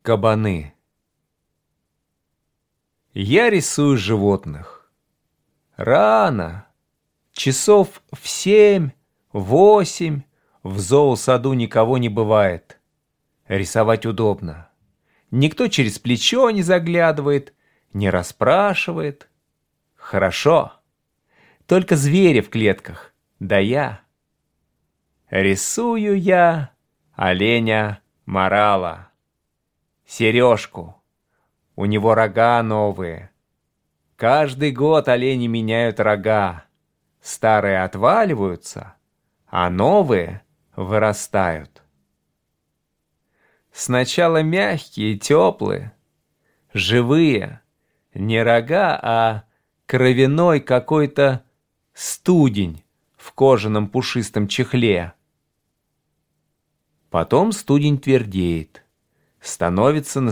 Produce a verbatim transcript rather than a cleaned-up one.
Кабаны. Я рисую животных. Рано, часов в семь, восемь, в зоосаду никого не бывает. Рисовать удобно. Никто через плечо не заглядывает, не расспрашивает. Хорошо. Только звери в клетках, да я. Рисую я оленя морала. Сережку. У него рога новые. Каждый год олени меняют рога. Старые отваливаются, а новые вырастают. Сначала мягкие, теплые, живые. Не рога, а кровяной какой-то студень в кожаном пушистом чехле. Потом студень твердеет, становится